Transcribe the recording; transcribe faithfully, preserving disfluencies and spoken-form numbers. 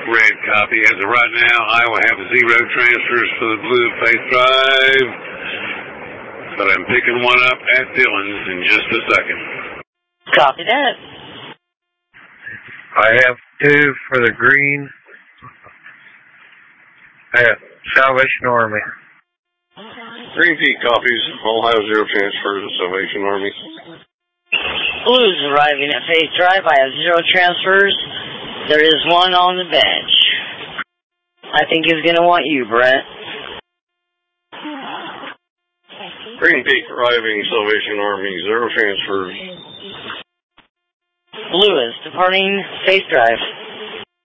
Red copy. As of right now, I will have zero transfers for the Blue Faith Drive, but I'm picking one up at Dillon's in just a second. Copy that. I have two for the green at Salvation Army. Green Peak copies. All have zero transfers at Salvation Army. Blue's arriving at Faith Drive. I have zero transfers. There is one on the bench. I think he's going to want you, Brent. Green Peak arriving, Salvation Army, zero transfers. Blue is departing Faith Drive.